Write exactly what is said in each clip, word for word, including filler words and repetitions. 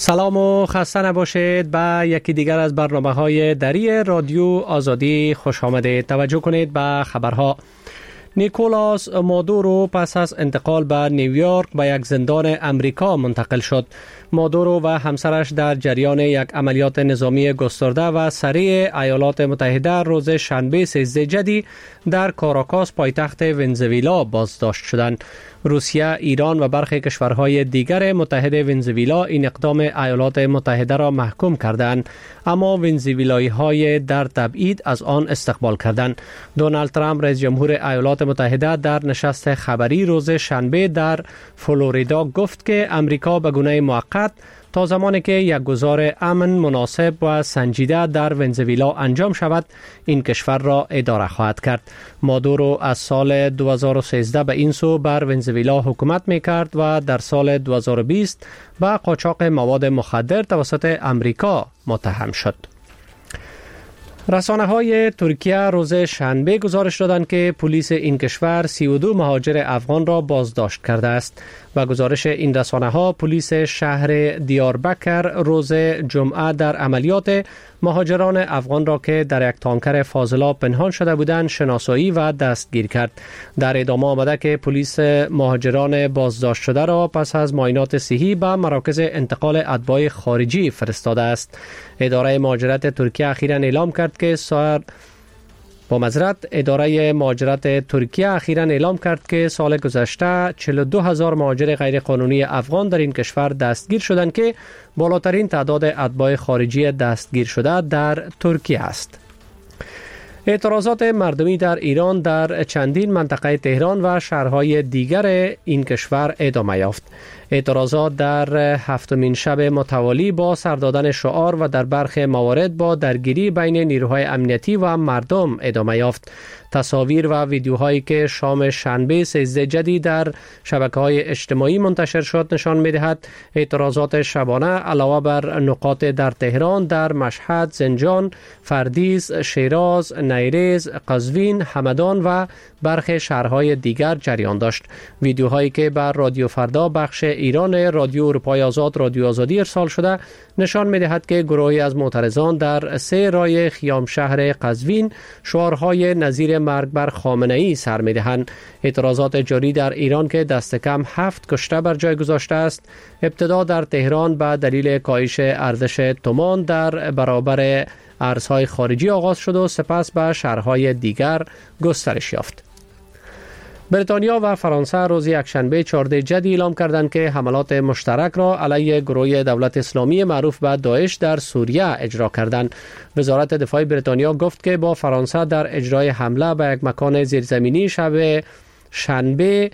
سلام و خسته نباشید. به یکی دیگر از برنامه‌های دری رادیو آزادی خوش آمدید. توجه کنید به خبرها. نیکولاس مادورو پس از انتقال به نیویورک به یک زندان امریکا منتقل شد. مادورو و همسرش در جریان یک عملیات نظامی گسترده و سریع ایالات متحده روز شنبه سیزده جدی در کاراکاس پایتخت ونزوئلا بازداشت شدند. روسیه، ایران و برخی کشورهای دیگر متحد ونزوئلا این اقدام ایالات متحده را محکوم کردند، اما ونزوئلایی های در تبعید از آن استقبال کردند. دونالد ترامپ رئیس جمهور ایالات متحده در نشست خبری روز شنبه در فلوریدا گفت که امریکا به گونه موقت تا زمانی که یک گذار امن، مناسب و سنجیده در ونزوئلا انجام شود این کشور را اداره خواهد کرد. مادورو از سال دو هزار و سیزده به این سو بر ونزوئلا حکومت میکرد و در سال دو هزار و بیست به قاچاق مواد مخدر توسط امریکا متهم شد. رسانه های ترکیه روز شنبه گزارش دادند که پلیس این کشور سی و دو مهاجر افغان را بازداشت کرده است. و گزارش این رسانه ها، پلیس شهر دیاربکر روز جمعه در عملیات مهاجران افغان را که در یک تانکر فاضلاب پنهان شده بودند شناسایی و دستگیر کرد. در ادامه آمده که پلیس مهاجران بازداشت شده را پس از معاینات صحی به مراکز انتقال اتباع خارجی فرستاده است. اداره مهاجرت ترکیه اخیراً اعلام کرد که سال با معذرت اداره مهاجرت ترکیه اخیراً اعلام کرد که سال گذشته چهل و دو هزار مهاجر غیرقانونی افغان در این کشور دستگیر شدند که بالاترین تعداد اتباع خارجی دستگیر شده در ترکیه است. اعتراضات مردمی در ایران در چندین منطقه تهران و شهرهای دیگر این کشور ادامه یافت. اعتراضات در هفتمین شب متوالی با سر دادن شعار و در برخی موارد با درگیری بین نیروهای امنیتی و مردم ادامه یافت. تصاویر و ویدیوهایی که شام شنبه سیزده جدی در شبکه‌های اجتماعی منتشر شد نشان می‌دهد اعتراضات شبانه علاوه بر نقاط در تهران در مشهد، زنجان، فردیس، شیراز، نیریز، قزوین، همدان و برخی شهرهای دیگر جریان داشت. ویدیوهایی که بر رادیو فردا بخش ایران رادیو اروپای آزاد رادیو آزادی ارسال شده نشان می‌دهد که گروهی از معترضان در سه راه خیام شهر قزوین شعارهای نظیر مرگ بر خامنه‌ای سر می‌دهند. اعتراضات جاری در ایران که دست کم هفت کشته بر جای گذاشته است، ابتدا در تهران به دلیل کاهش ارزش تومان در برابر ارزهای خارجی آغاز شد و سپس به شهرهای دیگر گسترش یافت. بریتانیا و فرانسه روز یکشنبه چهارده جدی اعلام کردند که حملات مشترک را علیه گروه دولت اسلامی معروف به داعش در سوریه اجرا کردند. وزارت دفاع بریتانیا گفت که با فرانسه در اجرای حمله به یک مکان زیرزمینی شب شنبه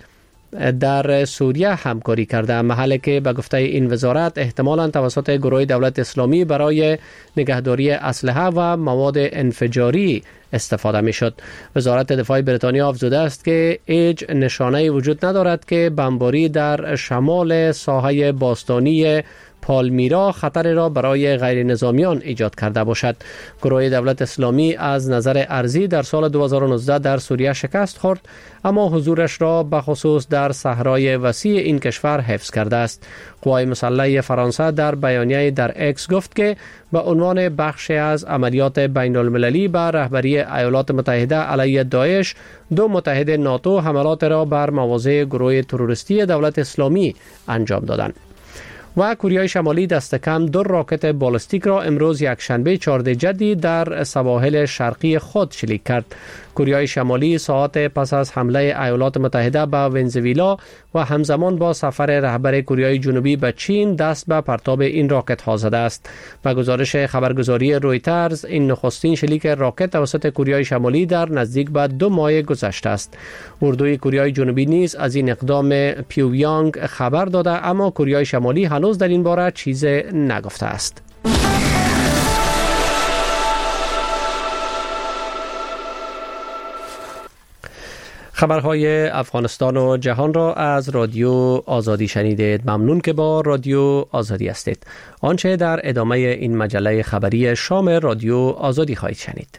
در سوریه همکاری کرده، محلی که به گفته این وزارت احتمالاً توسط گروه دولت اسلامی برای نگهداری اسلحه و مواد انفجاری استفاده می شد. وزارت دفاع بریتانیا افزوده است که هیچ نشانه‌ای وجود ندارد که بمباری در شمال ساحه باستانی پالمیرا خطر را برای غیر نظامیان ایجاد کرده باشد. گروه دولت اسلامی از نظر ارضی در سال دو هزار و نوزده در سوریه شکست خورد، اما حضورش را به خصوص در صحرای وسیع این کشور حفظ کرده است. قوای مسلح فرانسه در بیانیه در اکس گفت که به عنوان بخشی از عملیات بین المللی به رهبری ایالات متحده علیه داعش، دو متحد ناتو حملات را بر مواضع گروه تروریستی دولت اسلامی انجام دادند. و کره شمالی دست کم دو راکت بالستیک را امروز یک شنبه چهارده جدی در سواحل شرقی خود شلیک کرد. کره شمالی ساعات پس از حمله ایالات متحده به ونزوئلا و همزمان با سفر رهبر کره جنوبی به چین دست به پرتاب این راکت ها زده است. به گزارش خبرگزاری رویترز، این نخستین شلیک راکت توسط کره شمالی در نزدیک به دو ماه گذشته است. اردوی کره جنوبی نیز از این اقدام پیونگ خبر داده، اما کره شمالی هنوز در این باره چیزی نگفته است. خبرهای افغانستان و جهان را از رادیو آزادی شنیدید. ممنون که با رادیو آزادی هستید. آنچه در ادامه این مجله خبری شام رادیو آزادی خواهید شنید.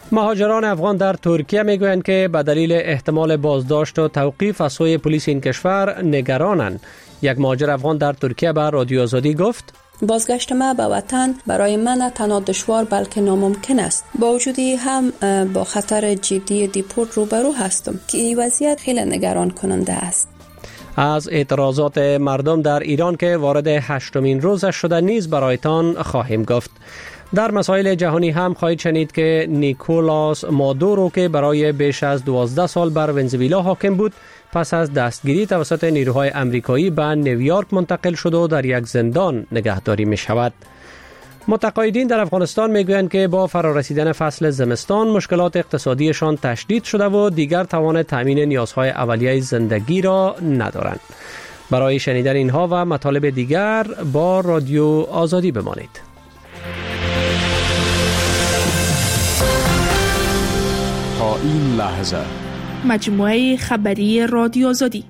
مهاجران افغان در ترکیه میگویند که به دلیل احتمال بازداشت و توقیف از سوی پلیس این کشور نگرانند. یک مهاجر افغان در ترکیه به رادیو آزادی گفت: بازگشت ما به وطن برای من نه تنها دشوار بلکه ناممکن است. با وجودی هم با خطر جدی دیپورت روبرو هستم که این وضعیت خیلی نگران کننده است. از اعتراضات مردم در ایران که وارد هشتمین روزش شده نیز برایتان خواهیم گفت. در مسائل جهانی هم خواهید شنید که نیکولاس مادورو که برای بیش از دوازده سال بر ونزوئلا حاکم بود، پس از دستگیری توسط نیروهای امریکایی به نیویورک منتقل شد و در یک زندان نگهداری می شود. متقاعدین در افغانستان می گویند که با فرارسیدن فصل زمستان مشکلات اقتصادیشان تشدید شده و دیگر توان تامین نیازهای اولیه زندگی را ندارند. برای شنیدن اینها و مطالب دیگر با رادیو آزادی بمانید. تا این لحظه مجموعه خبری رادیو آزادی.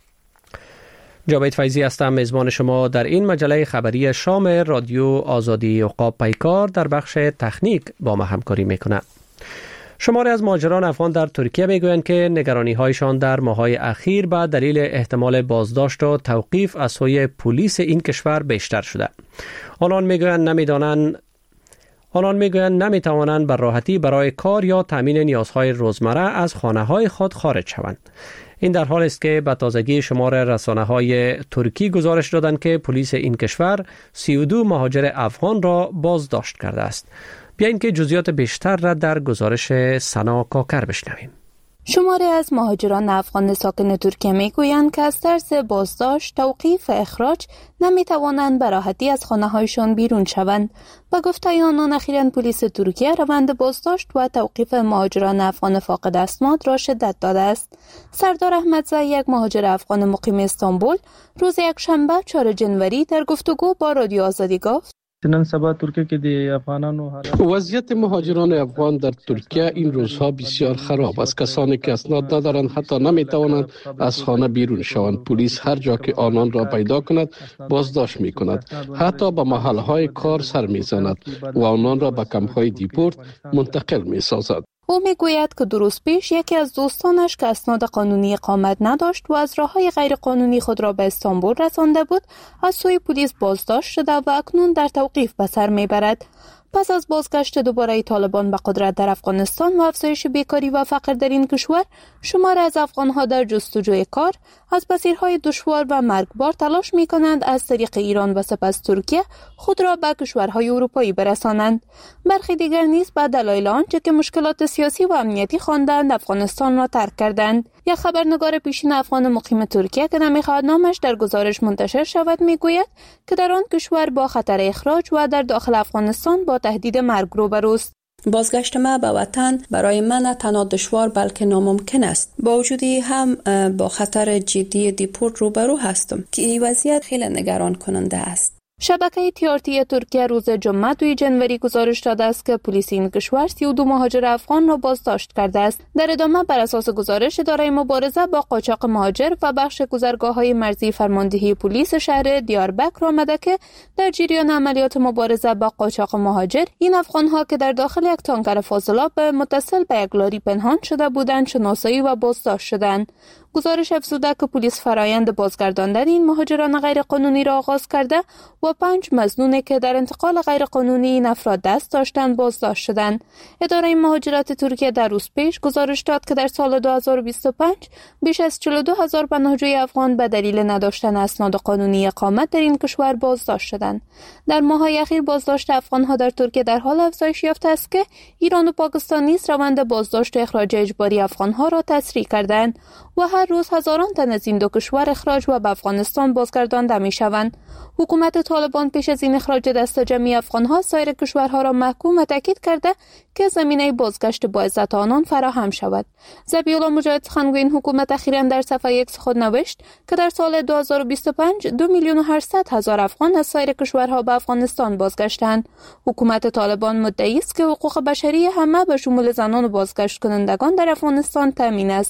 جاوید فیضی هستم، میزبان شما در این مجله خبری شام رادیو آزادی. عقاب پیکار در بخش تکنیک با ما همکاری میکنه. شماری از مهاجران افغان در ترکیه میگویند که نگرانی هایشان در ماه‌های اخیر به دلیل احتمال بازداشت و توقیف از سوی پلیس این کشور بیشتر شده. آنان میگویند نمیدانند آنان میگویند نمیتوانند بر راحتی برای کار یا تامین نیازهای روزمره از خانه‌های خود خارج شوند. این در حال است که به تازگی شمار رسانه‌های ترکی گزارش دادند که پلیس این کشور سی و دو مهاجر افغان را بازداشت کرده است. بیایید که جزئیات بیشتر را در گزارش سنا کاکر بشنویم. شماری از مهاجران افغان ساکن ترکیه میگویند که از ترس بازداشت، توقیف و اخراج نمیتوانند به راحتی از خانه‌هایشان بیرون شوند. با گفته آنان اخیراً پلیس ترکیه روند بازداشت و توقیف مهاجران افغان فاقد اسناد را شدت داده است. سردار احمدزی، یک مهاجر افغان مقیم استانبول، روز یکشنبه چهارم جنوری در گفتگو با رادیو آزادی گفت: نن سبا ترکیه کې د افغانانو حالت وضعیت مهاجران افغان در ترکیه این روزها بسیار خراب است. کسانی که اسناد ندارند حتی نمیتوانند از خانه بیرون شوند. پلیس هر جا که آنان را پیدا کند بازداشت میکند، حتی به محلهای کار سر میزند و آنان را به کمپ‌های دیپورت منتقل میسازد. او میگوید که دو روز پیش یکی از دوستانش که اسناد قانونی اقامت نداشت و از راههای غیر قانونی خود را به استانبول رسانده بود، از سوی پلیس بازداشت شده و اکنون در توقیف به سر میبرد. پس از بازگشت دوباره طالبان به قدرت در افغانستان و افزایش بیکاری و فقر در این کشور، شمار از افغانها در جستجوی کار از مسیرهای دشوار و مرگبار تلاش می کنند از طریق ایران و سپس ترکیه خود را به کشورهای اروپایی برسانند. برخی دیگر نیز به دلایل آنچه که مشکلات سیاسی و امنیتی خواندند افغانستان را ترک کردند. یک خبرنگار پیشین افغان مقیم ترکیه که نمیخواهد نامش در گزارش منتشر شود میگوید که در آن کشور با خطر اخراج و در داخل افغانستان با تهدید مرگ روبروست. بازگشت ما به وطن برای من نه تنها دشوار بلکه ناممکن است. با وجودی هم با خطر جدی دیپورت روبرو هستم که این وضعیت خیلی نگران کننده است. شبکه تی آر تی ترکیه روز جمعه دوم جنوری گزارش داده است که پلیس این کشور سی و دو مهاجر افغان را بازداشت کرده است. در ادامه بر اساس گزارش اداره مبارزه با قاچاق مهاجر و بخش گذرگاه‌های مرزی فرماندهی پلیس شهر دیاربکر آمده که در جریان عملیات مبارزه با قاچاق مهاجر این افغان‌ها که در داخل یک تانکر فاضلاب متصل به یک لاری پنهان شده بودند شناسایی و بازداشت شدند. گزارش افزوده که پلیس فرایند بازگرداندن این مهاجران غیرقانونی را آغاز کرده و پنج مظنون که در انتقال غیرقانونی این افراد دست داشتند بازداشت شدند. اداره مهاجرت ترکیه در روز پیش گزارش داد که در سال دو هزار و بیست و پنج بیش از چهل و دو هزار پناهجوی افغان به دلیل نداشتن اسناد قانونی اقامت در این کشور بازداشت شدند. در ماه‌های اخیر بازداشت افغان‌ها در ترکیه در حال افزایش یافته است که ایران و پاکستان نیز روند بازداشت و اخراج اجباری افغان‌ها را تسریع کردند و هر روز هزاران تن از این دو کشور اخراج و به افغانستان بازگردانده می‌شوند. حکومت طالبان پیش از این اخراج دست جمعی افغان‌ها سایر کشورها را محکوم و تاکید کرده که زمینه بازگشت با عزت آنان فراهم شود. ذبیح الله مجاهد سخنگوی این حکومت اخیراً در صفحه ایکس خود نوشت که در سال دو هزار و بیست و پنج دو میلیون و هشتصد هزار افغان از سایر کشورها به افغانستان بازگشتند. حکومت طالبان مدعی است که حقوق بشری همه به شمول زنان و بازگشت کنندگان در افغانستان تامین است.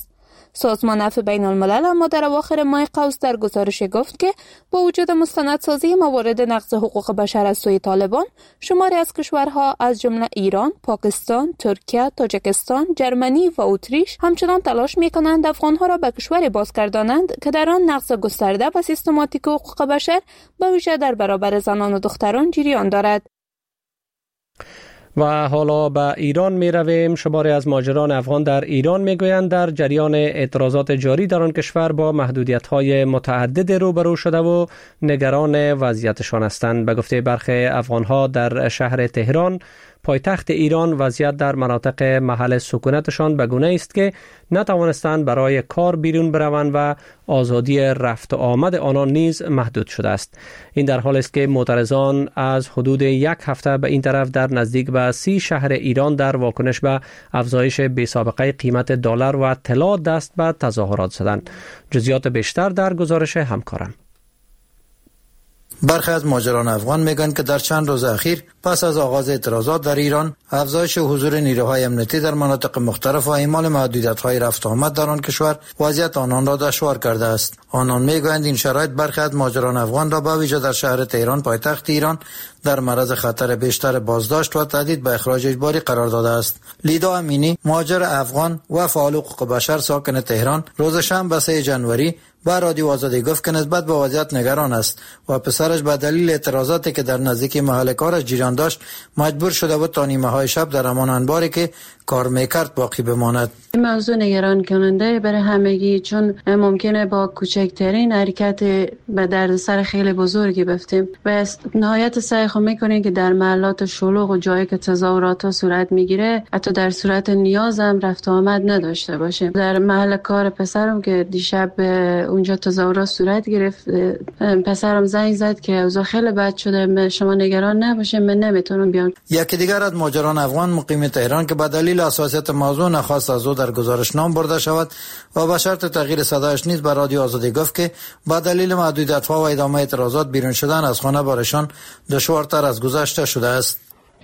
سازمان عفو بین الملل اما در اواخر ماه قوس در گزارش گفت که با وجود مستندسازی موارد نقض حقوق بشر از سوی طالبان، شماری از کشورها از جمله ایران، پاکستان، ترکیه، تاجیکستان، جرمنی و اتریش همچنان تلاش می‌کنند افغان‌ها را به کشوری بازگردانند که در آن نقض گسترده و سیستماتیک حقوق بشر به ویژه در برابر زنان و دختران جریان دارد. و حالا به ایران می رویم. شماری از مهاجران افغان در ایران می گویند در جریان اعتراضات جاری در آن کشور با محدودیت های متعدد روبرو شده و نگران وضعیتشان هستند. به گفته برخی افغان ها در شهر تهران پایتخت ایران، وضعیت در مناطق محل سکونتشان به گونه است که نتوانستند برای کار بیرون بروند و آزادی رفت و آمد آنان نیز محدود شده است. این در حالی است که معترضان از حدود یک هفته به این طرف در نزدیک به سی شهر ایران در واکنش به افزایش بی‌سابقه قیمت دلار و طلا دست به تظاهرات زدند. جزئیات بیشتر در گزارش همکارم. برخی از مهاجران افغان میگن که در چند روز اخیر پس از آغاز اعتراضات در ایران، افزایش حضور نیروهای امنیتی در مناطق مختلف و اعمال محدودیت‌های رفت و آمد در آن کشور وضعیت آنان را دشوار کرده است. آنان میگویند این شرایط برخی از مهاجران افغان را به ویژه در شهر تهران پایتخت ایران در معرض خطر بیشتر بازداشت و تهدید به اخراج اجباری قرار داده است. لیدا امینی، مهاجر افغان و فعال حقوق بشر ساکن تهران، روز شنبه سوم ژانویه با رادیو آزادی گفت که نسبت به وضعیت نگران است و پسرش به دلیل اعتراضاتی که در نزدیکی محل کارش جریان داشت مجبور شده بود تا نیمه های شب در همان انباری که کار میکرد باقی بماند. این موضوع نگران کننده برای همگی، چون ممکنه با کوچکترین حرکت به دردسر خیلی بزرگی بفتیم و نهایت سعی خود میکنیم که در محلات شلوغ و جایی که تظاهرات ها صورت میگیره حتی در صورت نیاز هم رفت و آمد نداشته باشیم. در محل کار پسرم که دیشب اونجا تظاهرات صورت گرفت، پسرم زنگ زد که اوضاع خیلی بد شده، شما نگران نباشید، من نمیتونم بیام. یکی دیگر از مهاجران افغان مقیم تهران که به دلیل اساسیت موضوع نخواست از او در گزارش نام برده شود و به شرط تغییر صدایش نیز به رادیو آزادی گفت که با دلیل محدودیت‌ها و ادامه اعتراضات بیرون شدن از خانه برایشان دشوارتر از گذشته شده است.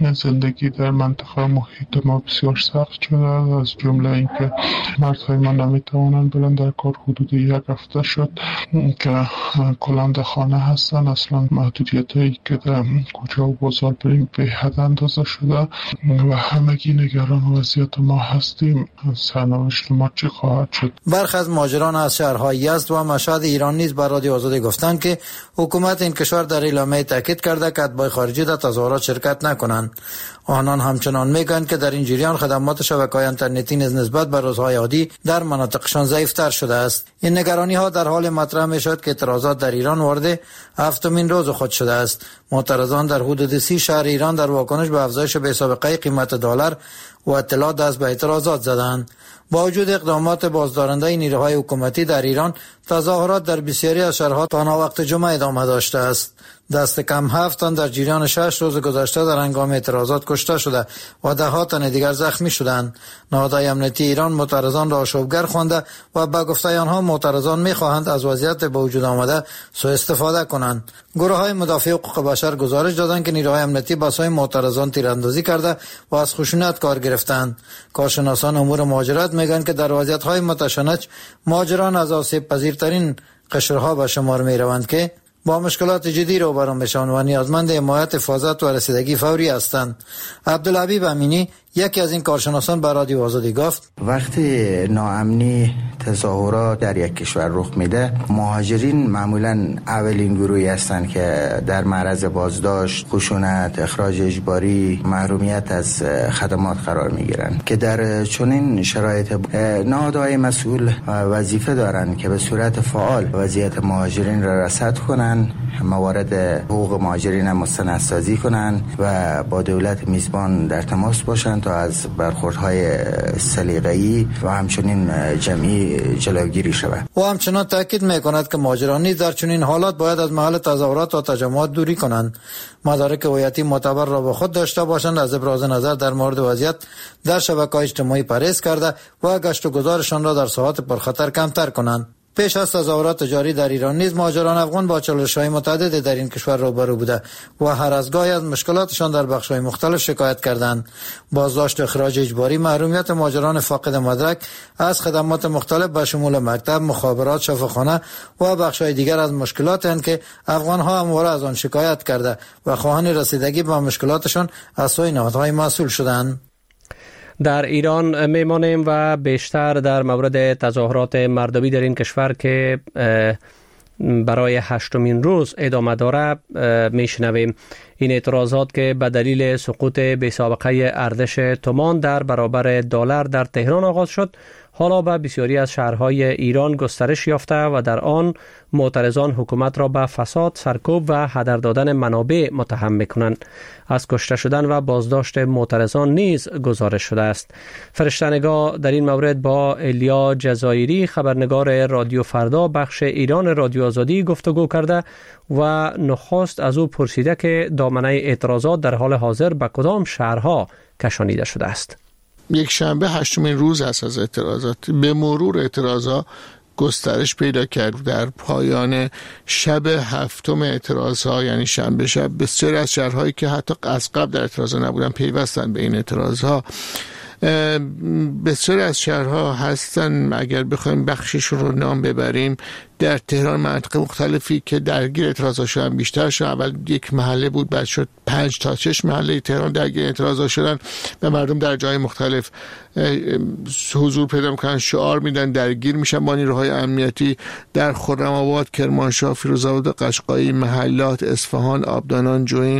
زندگی در منطقه محیط ما بسیار سخت شده، از جمله اینکه مردهای ما نمیتوانند برن در کار. حدود یک هفته شد که کلا در خانه هستن. اصلا محدودیتایی که در کوچه و بازار بریم به حد اندازه شده و همگی نگران وضعیت ما هستیم. سرنوشت ما چی خواهد شد؟ برخی از مهاجران از شهرهای یزد و مشهد ایران نیز به رادیو آزادی گفتند که حکومت این کشور در اعلامیه تاکید کرده که اتباع خارجی در تظاهرات شرکت نکنند. آنان همچنان میگویند که در این جریان خدمات شبکه‌های اینترنتی نیز نسبت به روزهای عادی در مناطقشان ضعیف‌تر شده است. این نگرانی ها در حال مطرح می‌شد که اعتراضات در ایران وارد هفتمین روز خود شده است. معترضان در حدود سی شهر ایران در واکنش به افزایش بی‌سابقه قیمت دلار و اطلاع دست به اعتراضات زدند. با وجود اقدامات بازدارنده نیروهای حکومتی در ایران، تظاهرات در بسیاری از شهرها تا وقت جمعه ادامه داشته است. دست کم هفت تن در جریان شش روز گذشته در هنگام اعتراضات کشته شده و ده ها تن دیگر زخمی شدند. نهادهای امنیتی ایران معترضان را آشوبگر خوانده و به گفته آنها معترضان می‌خواهند از وضعیت به وجود آمده سوء استفاده کنند. گروه‌های مدافع حقوق بشر گزارش دادند که نیروهای امنیتی بسای معترضان تیراندازی کرده و از خشونت کار گرفتند. کارشناسان امور مهاجرت میگن که در وضعیت‌های متشنج مهاجران از آسیب پذیرترین قشرها به شمار می‌روند که با مشکلات جدی روبرو میشوند و نیازمند حمایت، حفاظت و رسیدگی فوری هستند. عبدالحبیب امینی، یکی از این کارشناسان، به رادیو آزادی گفت وقتی ناامنی تظاهرات در یک کشور رخ میده، مهاجرین معمولا اولین گروهی هستند که در معرض بازداشت، خشونت، اخراج اجباری، محرومیت از خدمات قرار میگیرند که در چنین شرایط نهادهای مسئول وظیفه دارند که به صورت فعال وضعیت مهاجرین را رصد کنند، موارد حقوق مهاجرین مستندسازی کنند و با دولت میزبان در تماس باشند تا از برخوردهای سلیقه‌ای و همچنین جمعی جلوگیری شود. و همچنان تاکید میکند که مهاجران نیز در چنین حالات باید از محل تظاهرات و تجمعات دوری کنند، مدارک هویتی معتبر را با خود داشته باشند، از ابراز نظر در مورد وضعیت در شبکه‌های اجتماعی پرهیز کرده و گشت و گذارشان را در ساعات پرخطر کمتر کنند. پیش از تظاهرات جاری در ایران نیز مهاجران افغان با چالش‌های متعدد در این کشور روبرو بوده و هر از گاهی از مشکلاتشان در بخش‌های مختلف شکایت کردند. بازداشت، اخراج اجباری، محرومیت مهاجران فاقد مدرک از خدمات مختلف به شمول مکتب، مخابرات، شفاخانه و بخش‌های دیگر از مشکلاتند که افغان‌ها همواره از آن شکایت کرده و خواهان رسیدگی به مشکلاتشان از سوی نهادهای مسئول شدند. در ایران میمانیم و بیشتر در مورد تظاهرات مردمی در این کشور که برای هشتمین روز ادامه داره میشنویم. این اعتراضات که به دلیل سقوط بی‌سابقه ارزش تومان در برابر دلار در تهران آغاز شد، حالا به بسیاری از شهرهای ایران گسترش یافته و در آن معترضان حکومت را به فساد، سرکوب و هدر دادن منابع متهم می‌کنند. از کشته شدن و بازداشت معترضان نیز گزارش شده است. فرشته‌نگاه در این مورد با الیا جزایری، خبرنگار رادیو فردا بخش ایران رادیو آزادی گفتگو کرده و نخست از او پرسیده که دامنه اعتراضات در حال حاضر به کدام شهرها کشانیده شده است. یک شنبه هشتمین روز است از اعتراضات. به مرور اعتراضات گسترش پیدا کرد. در پایان شب هفتم اعتراضها، یعنی شنبه شب، بسیاری از شهرهایی که حتی از قبل در اعتراضات نبودن پیوستن به این اعتراضها. بسیاری از شهرها هستن، اگر بخوایم بخششون رو نام ببریم، در تهران مناطق مختلفی که درگیر اعتراضات شدن بیشتر شدن. اول یک محله بود، بعد شد پنج تا شش محله تهران درگیر اعتراضات شدن و مردم در جای مختلف حضور پیدا میکنن، شعار میدن، درگیر میشن با نیروهای امنیتی. در خرم‌آباد، کرمانشاه، فیروزآباد، قشقایی، محلات، اصفهان، آبادان، جوین،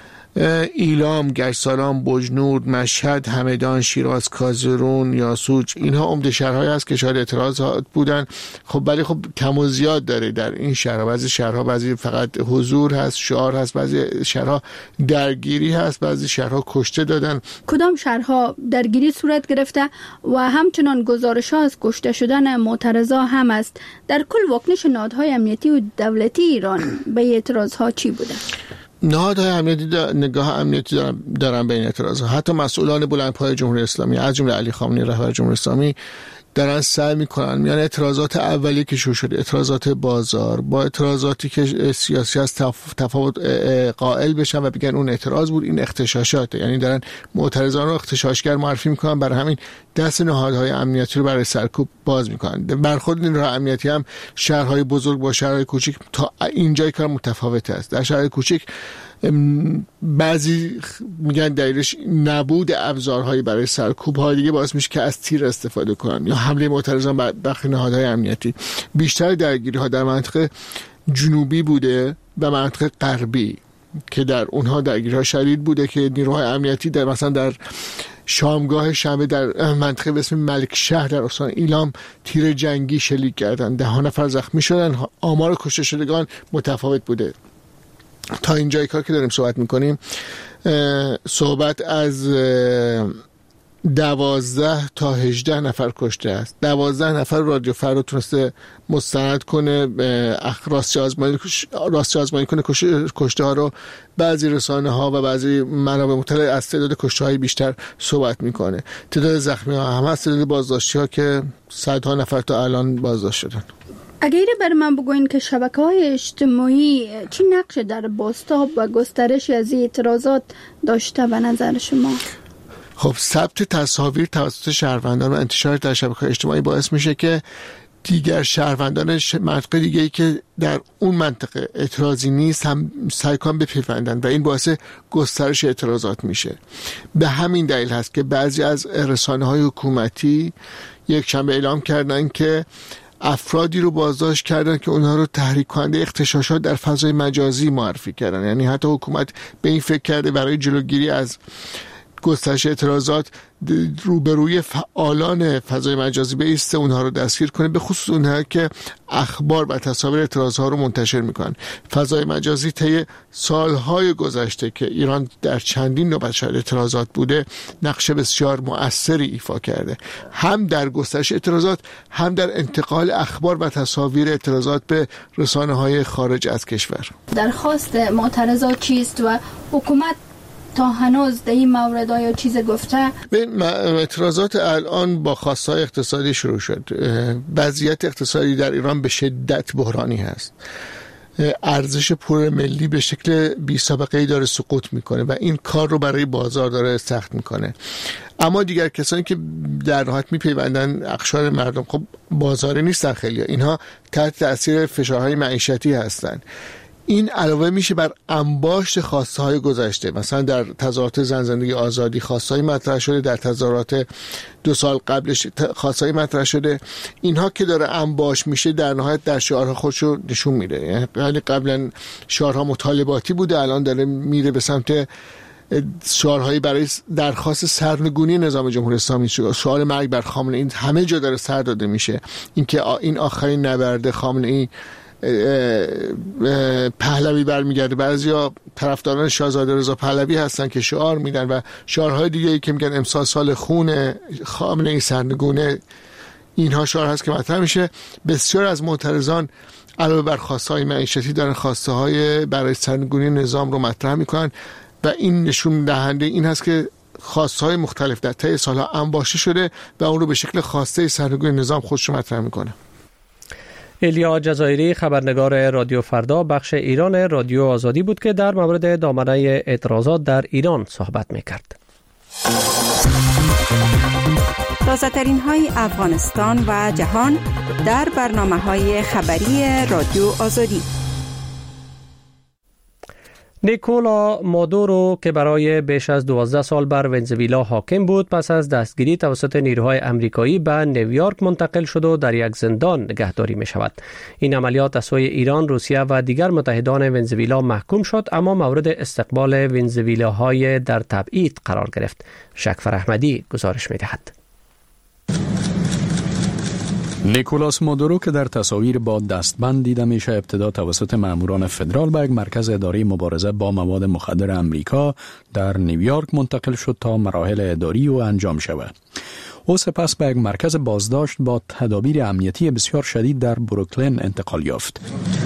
ایلام، گشتسالان، بجنورد، مشهد، همدان، شیراز، کازرون، یاسوج، اینها عمده شهرهایی هست که شاهد اعتراضات بودن. خب ولی خب کم و زیاد داره در این شهرها. بعضی شهرها بعضی فقط حضور هست، شعار هست، بعضی شهرها درگیری هست، بعضی شهرها کشته دادن. کدام شهرها درگیری صورت گرفته و همچنان گزارش ها از کشته شدن معترضا هم است؟ در کل واکنش نهادهای امنیتی و دولتی ایران به اعتراض ها چی بوده؟ نهادهای امنیتی نگاه امنیتی دارن به این اعتراضات. حتی مسئولان بلندپایه جمهوری اسلامی از جمله علی خامنه‌ای رهبر جمهوری اسلامی دارن سعی میکنن میان اعتراضات اولیه که شروع شده، اعتراضات بازار، با اعتراضاتی که سیاسی از تفاوت قائل بشن و بگن اون اعتراض بود، این اغتشاشاته. یعنی دارن معترضان رو اغتشاشگر معرفی میکنن، برای همین دست نهادهای امنیتی رو برای سرکوب باز میکنن. برخورد نیروهای امنیتی هم شهرهای بزرگ با شهرهای کوچیک تا اینجای کار متفاوت است. در شهرهای کوچیک بعضی میگن دلیلش نبود ابزارهایی برای سرکوب، های دیگه باعث میشه که از تیر استفاده کنن یا حمله معترضان به برخی نهادهای امنیتی. بیشتر درگیری ها در منطقه جنوبی بوده و منطقه غربی که در اونها درگیری ها شدید بوده که نیروهای امنیتی در مثلا در شامگاه شنبه در منطقه به اسم ملک شهر در استان ایلام تیر جنگی شلیک کردن، ده نفر زخمی شدن. آمار کشته شدگان متفاوت بوده. تا اینجای کار که داریم صحبت میکنیم صحبت از دوازده تا هجده نفر کشته است. دوازده نفر رادیو فردا تونسته مستند کنه، راستی آزمایی راستی آزمایی کنه کشته ها رو. بعضی رسانه ها و بعضی منابع مطلع از تعداد کشته های بیشتر صحبت میکنه. تعداد زخمی ها هم هست، تعداد بازداشتی ها که صدها نفر تا الان بازداشت شدن. اگر بر من بگوین که شبکه‌های اجتماعی چی نقش در بازتاب و گسترش از اعتراضات داشته به نظر شما؟ خب ثبت تصاویر توسط شهروندان و انتشار در شبکه‌های اجتماعی باعث میشه که دیگر شهروندان منطقه دیگه‌ای که در اون منطقه اعتراضی نیست هم سعی کنن بپیوندن و این باعث گسترش اعتراضات میشه. به همین دلیل هست که بعضی از رسانه‌های حکومتی یک شنبه اعلام کردن که افرادی رو بازداشت کردن که اونها رو تحریک کننده اغتشاشات در فضای مجازی معرفی کردن. یعنی حتی حکومت به این فکر کرده برای جلوگیری از گسترش اعتراضات روبروی فعالان فضای مجازی بایسته، اونها رو دستگیر کنه، به خصوص اونها که اخبار و تصاویر اعتراضها رو منتشر میکنن. فضای مجازی طی سالهای گذشته که ایران در چندین نوبت شاهد اعتراضات بوده نقش بسیار مؤثری ایفا کرده، هم در گسترش اعتراضات هم در انتقال اخبار و تصاویر اعتراضات به رسانه‌های خارج از کشور. درخواست معترضا چیست و حکومت تا هنوز در این مورد آیا چیز گفته؟ ببین اعتراضات الان با خواستهای اقتصادی شروع شد. وضعیت اقتصادی در ایران به شدت بحرانی هست. ارزش پول ملی به شکل بی سابقه‌ای داره سقوط میکنه و این کار رو برای بازار داره سخت میکنه. اما دیگر کسانی که در نهایت میپیوندن اقشار مردم، خب بازاری نیستن، خیلی اینها تحت تاثیر فشارهای معیشتی هستن. این علاوه میشه بر انباشت خواسته های گذشته. مثلا در تظاهرات زن زندگی آزادی خواسته های مطرح شده، در تظاهرات دو سال قبلش خواسته های مطرح شده. اینها که داره انباشت میشه در نهایت در شعارها خودشو نشون میده. یعنی قبلا شعارها مطالباتی بوده، الان داره میره به سمت شعارهایی برای درخواست سرنگونی نظام جمهوری اسلامی، شعار مرگ بر خامنه ای همه جا داره سر داده میشه. اینکه این آخرین نبرد خامنه ای پهلوی برمیگرده. بعضیا طرفداران شاهزاده رضا پهلوی هستن که شعار میدن و شعارهای دیگه‌ای که میگن امسال سال خون خامنه ای سرنگونه، اینها شعار هست که مطرح میشه. بسیار از معترضان علاوه بر خواستهای معیشتی دارن خواسته های برای سرنگونی نظام رو مطرح میکنن و این نشون دهنده این هست که خواسته های مختلف در طی سالها انباشته شده و اون رو به شکل خواسته سرنگونی نظام خودش رو مطرح میکنه. ایلیا جزایری، خبرنگار رادیو فردا بخش ایران رادیو آزادی بود که در مورد دامنه اعتراضات در ایران صحبت میکرد. تازه ترین های افغانستان و جهان در برنامه های خبری رادیو آزادی. نیکولا مادورو که برای بیش از دوازده سال بر ونزوئلا حاکم بود، پس از دستگیری توسط نیروهای آمریکایی به نیویورک منتقل شد و در یک زندان نگهداری می شود. این عملیات از سوی ایران، روسیه و دیگر متحدان ونزوئلا محکوم شد، اما مورد استقبال ونزوئلاهای در تبعید قرار گرفت. شکفر احمدی گزارش می دهد. نیکولاس مادورو که در تصاویر با دستبند دیده میشه، ابتدا توسط ماموران فدرال به مرکز اداری مبارزه با مواد مخدر امریکا در نیویورک منتقل شد تا مراحل اداری و انجام شود. او سپس به یک مرکز بازداشت با تدابیر امنیتی بسیار شدید در بروکلین انتقال یافت.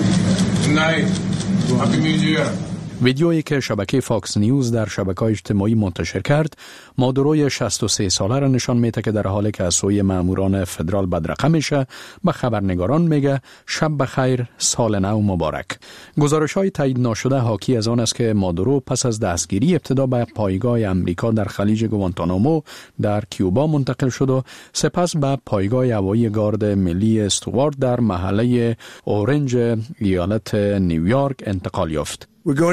ویدیویی که شبکه فاکس نیوز در شبکه‌های اجتماعی منتشر کرد، مادوروی شصت و سه ساله را نشان میده که در حالی که از سوی ماموران فدرال بدرقه میشه، به خبرنگاران میگه شب بخیر، سال نو مبارک. گزارش‌های تایید ناشده حاکی از آن است که مادورو پس از دستگیری ابتدا به پایگاه امریکا در خلیج گوانتانامو در کیوبا منتقل شد و سپس به پایگاه هوایی گارد ملی استوارت در محله اورنج ایالت نیویورک انتقال یافت.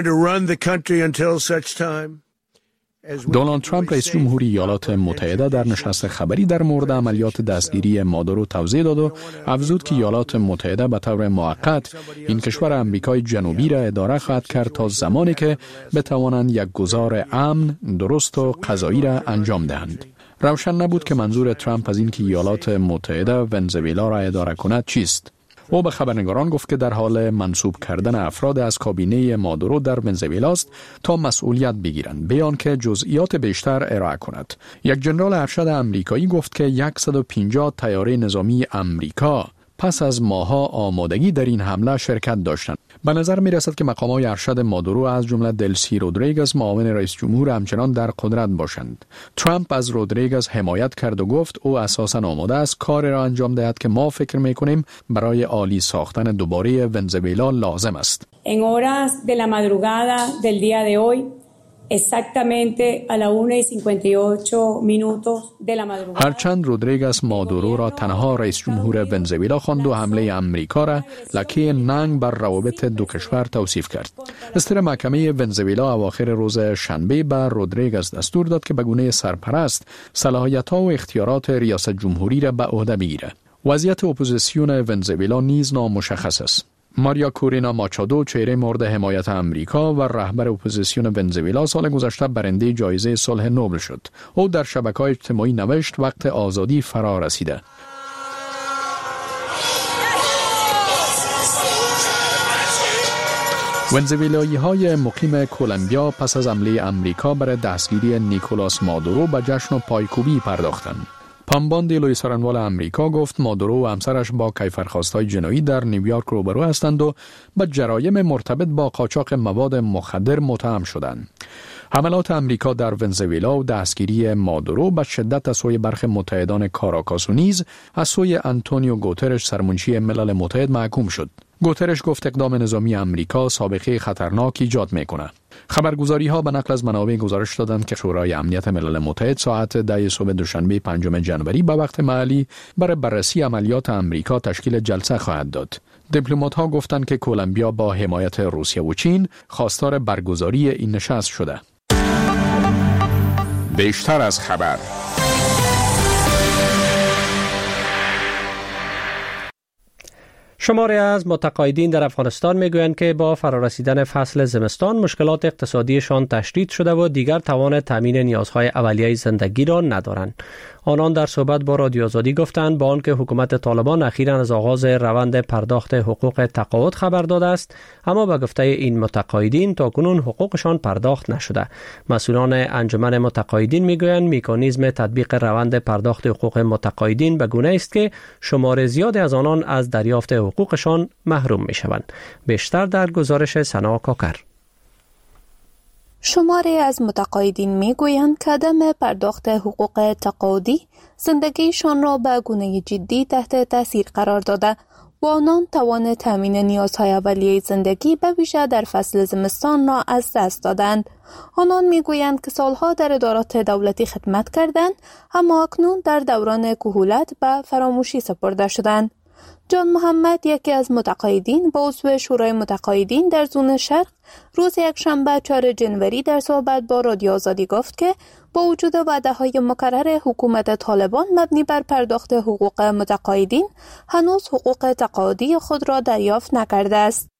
دونالد ترامپ رئیس جمهوری ایالات متحده در نشست خبری در مورد عملیات دستگیری مادورو توضیح داد و افزود که ایالات متحده به طور موقت این کشور آمریکای جنوبی را اداره خواهد کرد تا زمانی که بتوانند یک گذار امن، درست و قضایی را انجام دهند. روشن نبود که منظور ترامپ از این که ایالات متحده ونزوئلا را اداره کند چیست. او به خبرنگاران گفت که در حال منصوب کردن افراد از کابینه مادورو در ونزوئلا است تا مسئولیت بگیرند، بیان که جزئیات بیشتر ارائه کند. یک ژنرال ارشد آمریکایی گفت که صد و پنجاه طیاره نظامی آمریکا پس از ماه‌ها آمادگی در این حمله شرکت داشتند. به نظر می رسد که مقامات ارشد مادورو از جمله دلسی رودریگز معاون رئیس جمهور همچنان در قدرت باشند. ترامپ از رودریگز حمایت کرد و گفت او اساساً آماده است کار را انجام دهد که ما فکر می کنیم برای عالی ساختن دوباره ونزوئلا لازم است. En horas de la madrugada del día de hoy, exactamente a la una y cincuenta y ocho minutos de la madrugada. هرچند رودریگز مادورو را تنها رئیس جمهور ونزوئلا خواند و حمله امریکا را لکه ننگ بر روابط دو کشور توصیف کرد. استر محکمه ونزوئلا اواخر روز شنبه به رودریگز دستور داد که به گونه سرپرست صلاحیت‌ها و اختیارات ریاست جمهوری را به عهده بگیرد. وضعیت اپوزیسیون ونزوئلا نیز نامشخص است. ماریا کورینا ماچادو، چهره مورد حمایت امریکا و رهبر اپوزیسیون ونزوئلا، سال گذشته برنده جایزه صلح نوبل شد. او در شبکه‌های اجتماعی نوشت وقت آزادی فرا رسیده. ونزوئلایی‌های مقیم کلمبیا پس از حمله امریکا برای دستگیری نیکولاس مادورو به جشن و پایکوبی پرداختند. پامباندی لوئیس رنوال امریکا گفت مادورو و همسرش با کیفرخواست‌های جنایی در نیویورک روبرو هستند و به جرایم مرتبط با قاچاق مواد مخدر متهم شدند. حملات امریکا در ونزوئلا و دستگیری مادورو به شدت از سوی برخی متحدان کاراکاس و نیز از سوی آنتونیو گوترش سرمنشی ملل متحد محکوم شد. گوترش گفت اقدام نظامی امریکا سابقه خطرناک ایجاد می‌کند. خبرگزاری ها به نقل از منابع گزارش دادند که شورای امنیت ملل متحد ساعت ده صبح دوشنبه پنجم ژانویه به وقت محلی برای بررسی عملیات امریکا تشکیل جلسه خواهد داد. دیپلمات ها گفتند که کلمبیا با حمایت روسیه و چین خواستار برگزاری این نشست شده. بیشتر از خبر. شماری از متقاعدین در افغانستان میگویند که با فرارسیدن فصل زمستان مشکلات اقتصادیشان تشدید شده و دیگر توان تامین نیازهای اولیه زندگی را ندارند. آنان در صحبت با رادیو آزادی گفتند با آنکه حکومت طالبان اخیراً از آغاز روند پرداخت حقوق تقاعد خبر داده است، اما به گفته این متقاعدین تاکنون حقوقشان پرداخت نشده. مسئولان انجمن متقاعدین میگویند مکانیزم تطبیق روند پرداخت حقوق متقاعدین به گونه است که شمار زیادی از آنان از دریافت حقوقشان محروم میشوند. بیشتر در گزارش سنا کاکر. شماری از متقاعدین میگویند که عدم پرداخت حقوق تقاعدی زندگیشان را به گونه جدی تحت تاثیر قرار داده و آنان توان تامین نیازهای اولیه زندگی به ویژه در فصل زمستان را از دست دادند. آنان میگویند که سالها در ادارات دولتی خدمت کردند اما اکنون در دوران کهولت به فراموشی سپرده شدند. جان محمد، یکی از متقاعدین با عضو شورای متقاعدین در زون شرق، روز یکشنبه چهارم ژانویه در صحبت با رادیو آزادی گفت که با وجود وعده‌های مکرر حکومت طالبان مبنی بر پرداخت حقوق متقاعدین، هنوز حقوق تقاعدی خود را دریافت نکرده است.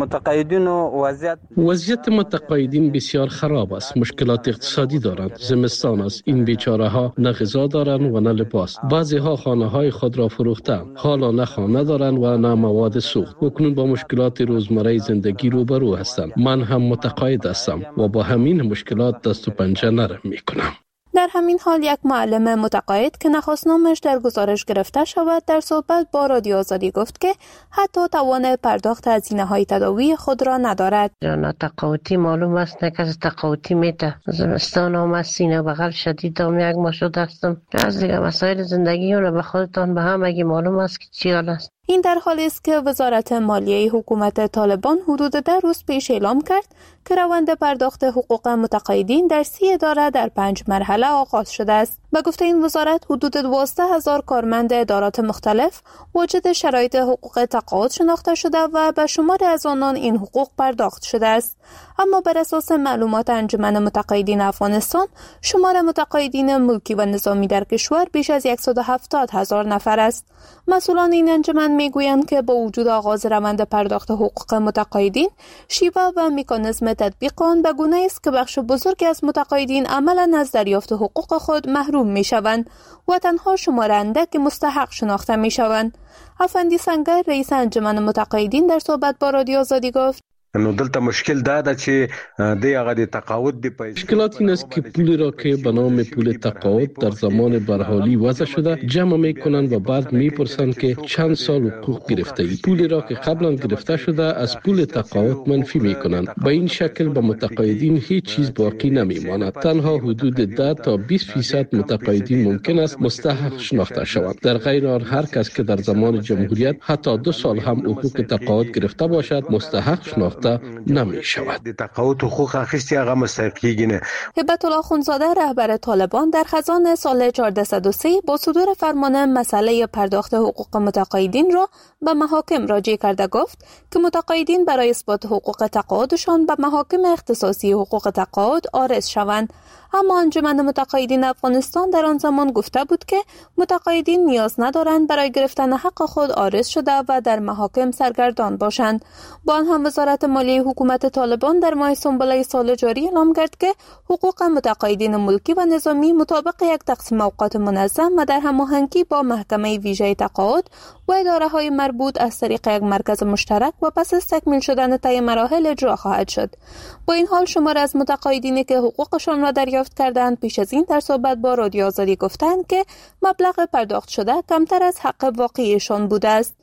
وضعیت وضعیت متقاعدین بسیار خراب است. مشکلات اقتصادی دارند. زمستان است. این بیچاره ها نه غذا دارند و نه لباس. بعضی ها خانه های خود را فروختند. حالا نه خانه دارند و نه مواد سوخت. اکنون با مشکلات روزمره زندگی روبرو هستند. من هم متقاعد هستم و با همین مشکلات دست و پنجه نرم میکنم. در همین حال یک معلم متقاعد که نخواست نامش در گزارش گرفته شود در صحبت با رادیو آزادی گفت که حتی توان پرداخت هزینه‌های تداوی خود را ندارد. نه تقاعدی معلوم است، نه کسی تقاعدی میده. زمستان آمد، سینه بغل شدید دام یک ما شده هستم. از دیگه مسائل زندگی رو به خودتان به همگی معلوم است که چی حال است. این در حالی است که وزارت مالیه حکومت طالبان حدود ده روز پیش اعلام کرد که روند پرداخت حقوق متقاعدین در سی اداره در پنج مرحله آغاز شده است. به گفته این وزارت حدود دوازده هزار کارمند ادارات مختلف واجد شرایط حقوق تقاعد شناخته شده و به شمار از آنان این حقوق پرداخت شده است. اما بر اساس معلومات انجمن متقاعدین افغانستان، شمار متقاعدین ملکی و نظامی در کشور بیش از صد و هفتاد هزار نفر است. مسئولان این انجمن میگویند که با وجود آغاز روند پرداخت حقوق متقاعدین، شیوه و مکانیزم تطبیق آن به گونه است که بخش بزرگی از متقاعدین عملاً از دریافت حقوق خود محروم میشوند و تنها شمار اندک مستحق شناخته میشوند. افندی سنگر، رئیس انجمن متقاعدین، در صحبت با رادیو آزادی گفت: نو دلته مشکل دا ده چې د هغه د تقاعد د پیسې مشکلات این است که پولی را که به نام پول تقاعد در زمان برحالی وضع شده جمع میکنند و بعد میپرسند که چند سال حقوق گرفته ای. پولی را که قبلا گرفته شده از پول تقاعد منفی میکنند. به این شکل به متقاعدین هیچ چیز باقی نمیماند. تنها حدود ده تا بیست فیصد متقاعدین ممکن است مستحق شناخته شوند. در غیر آن هر کس که در زمان جمهوریت حتی دو سال هم حقوق تقاعد گرفته باشد مستحق شناخته نمی شود. تقاعد حقوق اخیستی هغه مستحق کیږي نه. هبت الله خونزاده، رهبر طالبان، در خزان سال هزار و چهارصد و سه با صدور فرمان مسئله پرداخت حقوق متقاعدین را به محاکم راجع کرده گفت که متقاعدین برای اثبات حقوق تقاعدشان به محاکم اختصاصی حقوق تقاعد عارض شوند. اما انجمن متقاعدین افغانستان در آن زمان گفته بود که متقاعدین نیاز ندارند برای گرفتن حق خود عارض شده و در محاکم سرگردان باشند. با آن هم وزارت مالیه حکومت طالبان در ماه سنبله سال جاری اعلام کرد که حقوق متقاعدین ملکی و نظامی مطابق یک تقسیم اوقات منظم و در هماهنگی با محکمه ویژه تقاعد و اداره‌های مربوط از طریق یک مرکز مشترک و پس از تکمیل شدن طی مراحل اجرا خواهد شد. با این حال شمار از متقاعدینی که حقوقشان را دریافت کردند پیش از این در صحبت با رادیو آزادی گفتند که مبلغ پرداخت شده کمتر از حق واقعیشان بوده است.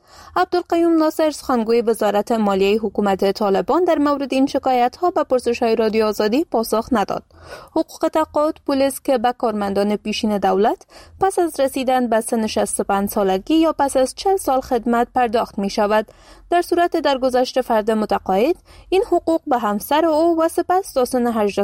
عبدالقیوم ناصر سخنگوی وزارت مالیه حکومت طالبان در مورد این شکایت‌ها به پرسش‌های رادیو آزادی پاسخ نداد. حقوق تقاعد پلیس که به کارمندان پیشین دولت پس از رسیدن به سن شصت و پنج سالگی یا پس از چهل سال خدمت پرداخت می شود. در صورت درگذشت فرد متقاعد این حقوق به همسر او و سپس تا سن هجده